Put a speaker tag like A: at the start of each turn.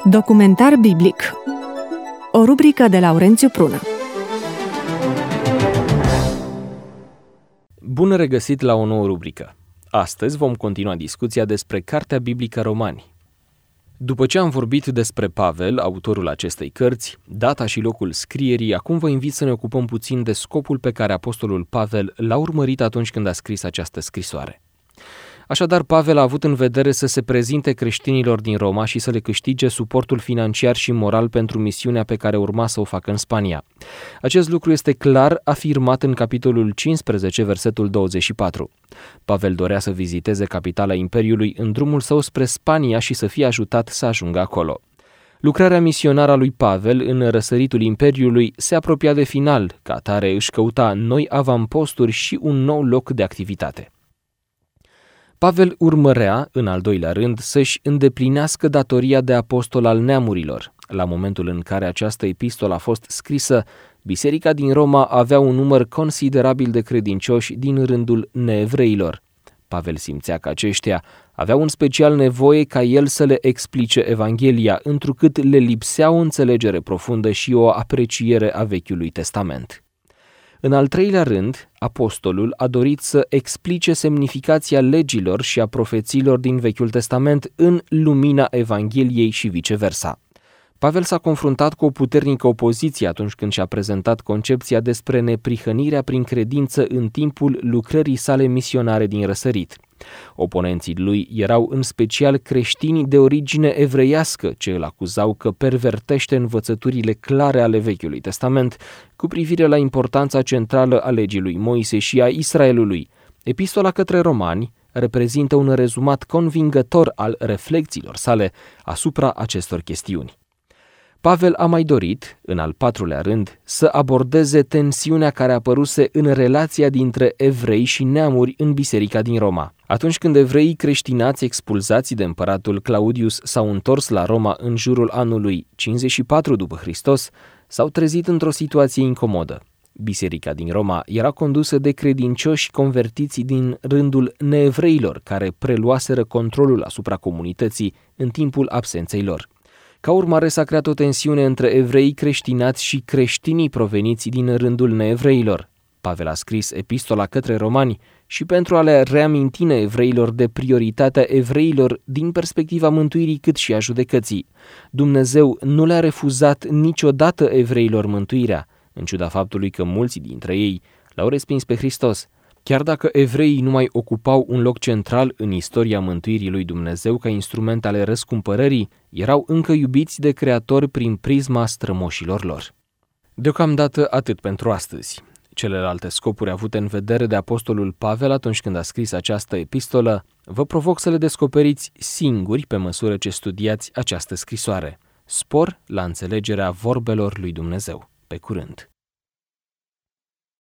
A: Documentar biblic. O rubrică de Laurențiu Prună.
B: Bun regăsit la o nouă rubrică. Astăzi vom continua discuția despre Cartea Biblică Romani. După ce am vorbit despre Pavel, autorul acestei cărți, data și locul scrierii, acum vă invit să ne ocupăm puțin de scopul pe care apostolul Pavel l-a urmărit atunci când a scris această scrisoare. Așadar, Pavel a avut în vedere să se prezinte creștinilor din Roma și să le câștige suportul financiar și moral pentru misiunea pe care urma să o facă în Spania. Acest lucru este clar afirmat în capitolul 15, versetul 24. Pavel dorea să viziteze capitala Imperiului în drumul său spre Spania și să fie ajutat să ajungă acolo. Lucrarea misionară a lui Pavel în răsăritul Imperiului se apropia de final, ca atare își căuta noi avamposturi și un nou loc de activitate. Pavel urmărea, în al doilea rând, să-și îndeplinească datoria de apostol al neamurilor. La momentul în care această epistolă a fost scrisă, biserica din Roma avea un număr considerabil de credincioși din rândul neevreilor. Pavel simțea că aceștia aveau în special nevoie ca el să le explice Evanghelia, întrucât le lipsea o înțelegere profundă și o apreciere a Vechiului Testament. În al treilea rând, apostolul a dorit să explice semnificația legilor și a profețiilor din Vechiul Testament în lumina Evangheliei și viceversa. Pavel s-a confruntat cu o puternică opoziție atunci când și-a prezentat concepția despre neprihănirea prin credință în timpul lucrării sale misionare din răsărit. Oponenții lui erau în special creștinii de origine evreiască, ce îl acuzau că pervertește învățăturile clare ale Vechiului Testament cu privire la importanța centrală a legii lui Moise și a Israelului. Epistola către Romani reprezintă un rezumat convingător al reflecțiilor sale asupra acestor chestiuni. Pavel a mai dorit, în al patrulea rând, să abordeze tensiunea care apăruse în relația dintre evrei și neamuri în biserica din Roma. Atunci când evreii creștinați expulzați de împăratul Claudius s-au întors la Roma în jurul anului 54 după Hristos, s-au trezit într-o situație incomodă. Biserica din Roma era condusă de credincioși convertiți din rândul neevreilor care preluaseră controlul asupra comunității în timpul absenței lor. Ca urmare s-a creat o tensiune între evreii creștinați și creștinii proveniți din rândul neevreilor. Pavel a scris epistola către Romani și pentru a le reaminti neevreilor de prioritatea evreilor din perspectiva mântuirii cât și a judecății. Dumnezeu nu le-a refuzat niciodată evreilor mântuirea, în ciuda faptului că mulți dintre ei l-au respins pe Hristos. Chiar dacă evreii nu mai ocupau un loc central în istoria mântuirii lui Dumnezeu ca instrument ale răscumpărării, erau încă iubiți de Creator prin prisma strămoșilor lor. Deocamdată atât pentru astăzi. Celelalte scopuri avute în vedere de apostolul Pavel atunci când a scris această epistolă, vă provoc să le descoperiți singuri pe măsură ce studiați această scrisoare. Spor la înțelegerea vorbelor lui Dumnezeu. Pe curând!